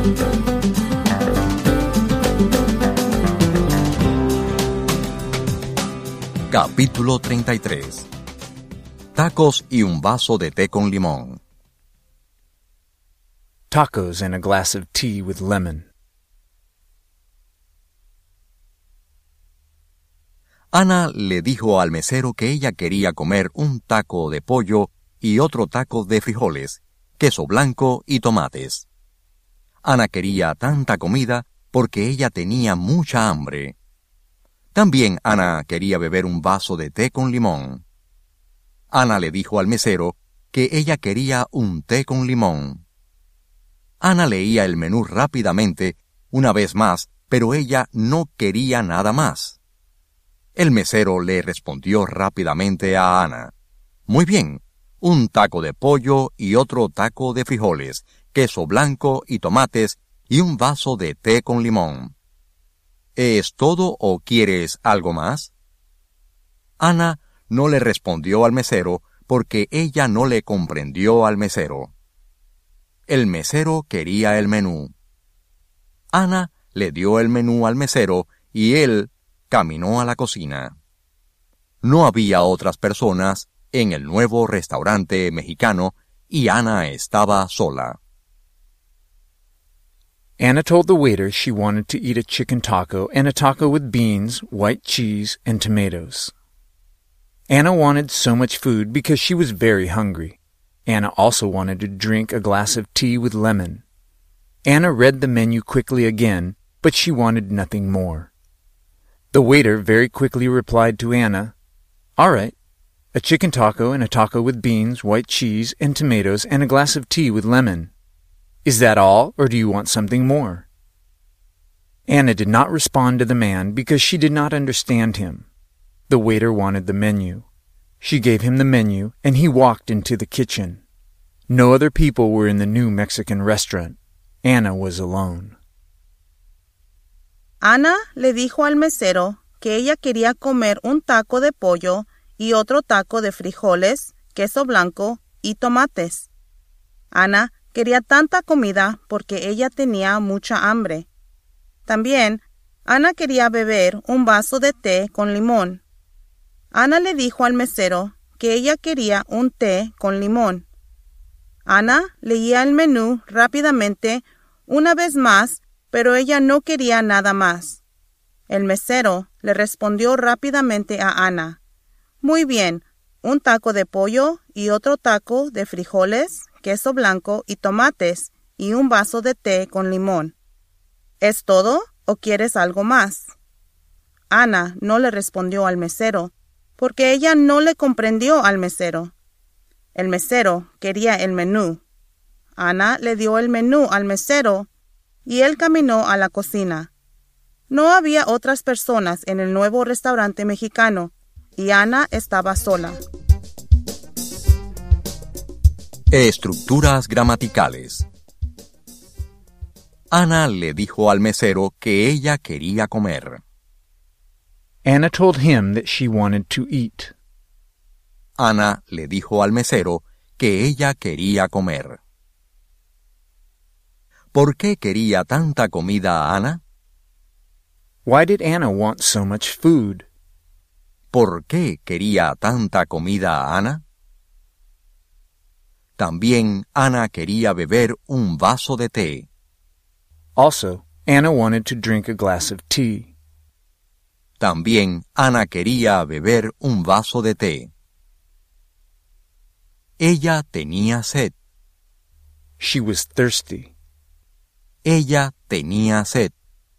Capítulo 33. Tacos y un vaso de té con limón. Tacos and a glass of tea with lemon. Ana le dijo al mesero que ella quería comer un taco de pollo y otro taco de frijoles, queso blanco y tomates. Ana quería tanta comida porque ella tenía mucha hambre. También Ana quería beber un vaso de té con limón. Ana le dijo al mesero que ella quería un té con limón. Ana leía el menú rápidamente, una vez más, pero ella no quería nada más. El mesero le respondió rápidamente a Ana: «Muy bien, un taco de pollo y otro taco de frijoles, queso blanco y tomates y un vaso de té con limón. ¿Es todo o quieres algo más?» Ana no le respondió al mesero porque ella no le comprendió al mesero. El mesero quería el menú. Ana le dio el menú al mesero y él caminó a la cocina. No había otras personas en el nuevo restaurante mexicano y Ana estaba sola. Anna told the waiter she wanted to eat a chicken taco and a taco with beans, white cheese, and tomatoes. Anna wanted so much food because she was very hungry. Anna also wanted to drink a glass of tea with lemon. Anna read the menu quickly again, but she wanted nothing more. The waiter very quickly replied to Anna, "All right, a chicken taco and a taco with beans, white cheese, and tomatoes, and a glass of tea with lemon. Is that all, or do you want something more?" Anna did not respond to the man because she did not understand him. The waiter wanted the menu. She gave him the menu, and he walked into the kitchen. No other people were in the new Mexican restaurant. Anna was alone. Ana le dijo al mesero que ella quería comer un taco de pollo y otro taco de frijoles, queso blanco y tomates. Ana quería tanta comida porque ella tenía mucha hambre. También, Ana quería beber un vaso de té con limón. Ana le dijo al mesero que ella quería un té con limón. Ana leía el menú rápidamente una vez más, pero ella no quería nada más. El mesero le respondió rápidamente a Ana: «Muy bien, un taco de pollo y otro taco de frijoles, queso blanco y tomates, y un vaso de té con limón. ¿Es todo o quieres algo más?» Ana no le respondió al mesero, porque ella no le comprendió al mesero. El mesero quería el menú. Ana le dio el menú al mesero y él caminó a la cocina. No había otras personas en el nuevo restaurante mexicano y Ana estaba sola. Estructuras gramaticales. Ana le dijo al mesero que ella quería comer. Anna told him that she wanted to eat. Ana le dijo al mesero que ella quería comer. ¿Por qué quería tanta comida Ana? Why did Anna want so much food? ¿Por qué quería tanta comida Ana? También Ana quería beber un vaso de té. Also, Anna wanted to drink a glass of tea. También Ana quería beber un vaso de té. Ella tenía sed. She was thirsty. Ella tenía sed.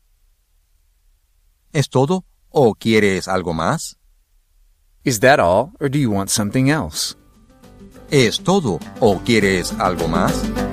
¿Es todo o quieres algo más? Is that all, or do you want something else? ¿Es todo o quieres algo más?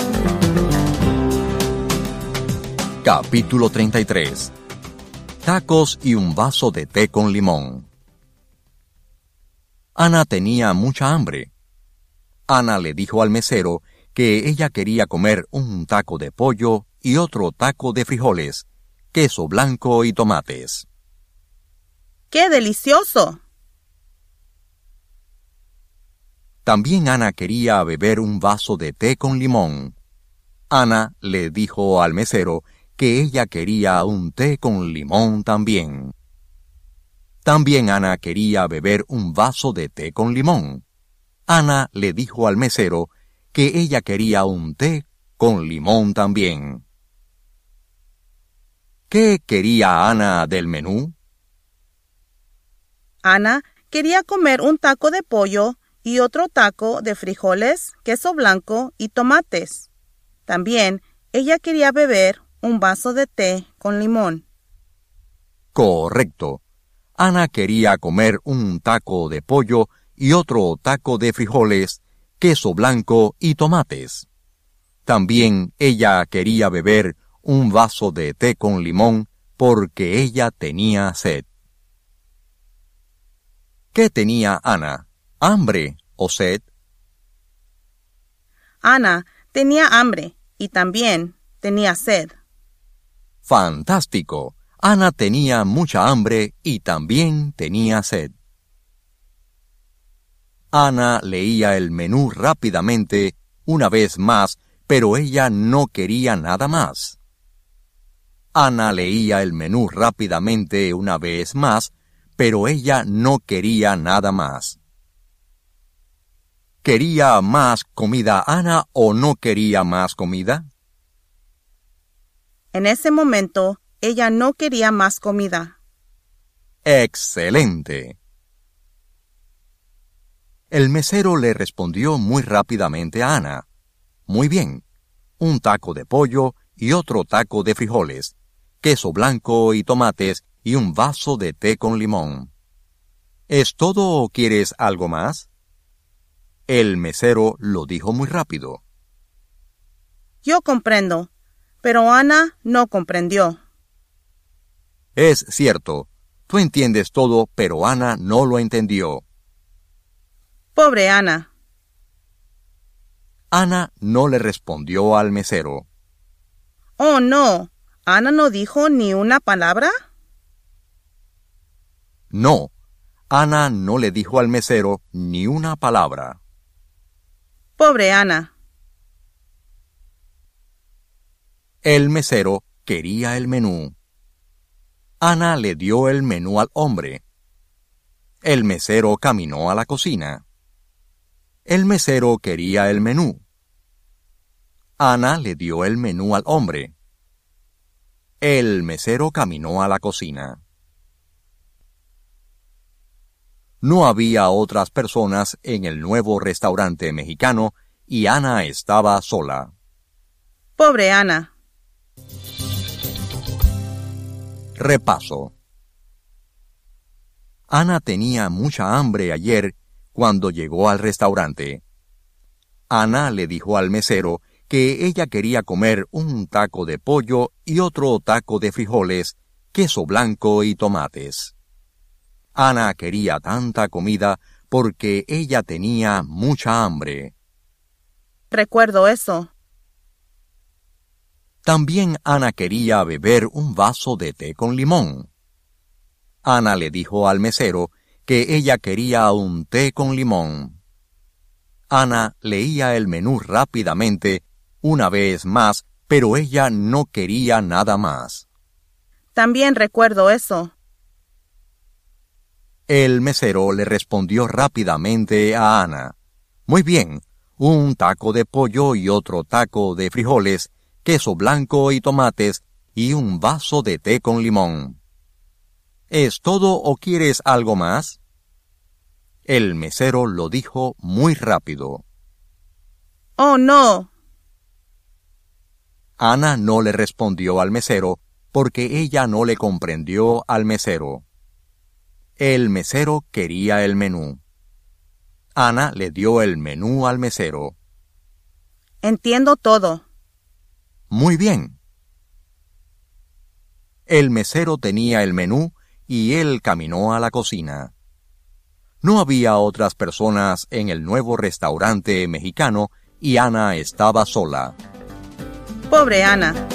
Capítulo 33. Tacos y un vaso de té con limón. Ana tenía mucha hambre. Ana le dijo al mesero que ella quería comer un taco de pollo y otro taco de frijoles, queso blanco y tomates. ¡Qué delicioso! También Ana quería beber un vaso de té con limón. Ana le dijo al mesero que ella quería un té con limón también. También Ana quería beber un vaso de té con limón. Ana le dijo al mesero que ella quería un té con limón también. ¿Qué quería Ana del menú? Ana quería comer un taco de pollo y otro taco de frijoles, queso blanco y tomates. También ella quería beber un vaso de té con limón. Correcto. Ana quería comer un taco de pollo y otro taco de frijoles, queso blanco y tomates. También ella quería beber un vaso de té con limón porque ella tenía sed. ¿Qué tenía Ana? ¿Hambre o sed? Ana tenía hambre y también tenía sed. ¡Fantástico! Ana tenía mucha hambre y también tenía sed. Ana leía el menú rápidamente una vez más, pero ella no quería nada más. Ana leía el menú rápidamente una vez más, pero ella no quería nada más. ¿Quería más comida Ana o no quería más comida? En ese momento, ella no quería más comida. ¡Excelente! El mesero le respondió muy rápidamente a Ana. Muy bien, un taco de pollo y otro taco de frijoles, queso blanco y tomates y un vaso de té con limón. ¿Es todo o quieres algo más? El mesero lo dijo muy rápido. Yo comprendo, pero Ana no comprendió. Es cierto, tú entiendes todo, pero Ana no lo entendió. Pobre Ana. Ana no le respondió al mesero. Oh, no. ¿Ana no dijo ni una palabra? No, Ana no le dijo al mesero ni una palabra. Pobre Ana. El mesero quería el menú. Ana le dio el menú al hombre. El mesero caminó a la cocina. El mesero quería el menú. Ana le dio el menú al hombre. El mesero caminó a la cocina. No había otras personas en el nuevo restaurante mexicano y Ana estaba sola. Pobre Ana. Repaso. Ana tenía mucha hambre ayer cuando llegó al restaurante. Ana le dijo al mesero que ella quería comer un taco de pollo y otro taco de frijoles, queso blanco y tomates. Ana quería tanta comida porque ella tenía mucha hambre. Recuerdo eso. También Ana quería beber un vaso de té con limón. Ana le dijo al mesero que ella quería un té con limón. Ana leía el menú rápidamente una vez más, pero ella no quería nada más. También recuerdo eso. El mesero le respondió rápidamente a Ana. Muy bien, un taco de pollo y otro taco de frijoles, queso blanco y tomates y un vaso de té con limón. ¿Es todo o quieres algo más? El mesero lo dijo muy rápido. Oh, no. Ana no le respondió al mesero porque ella no le comprendió al mesero. El mesero quería el menú. Ana le dio el menú al mesero. Entiendo todo. Muy bien. El mesero tenía el menú y él caminó a la cocina. No había otras personas en el nuevo restaurante mexicano y Ana estaba sola. Pobre Ana.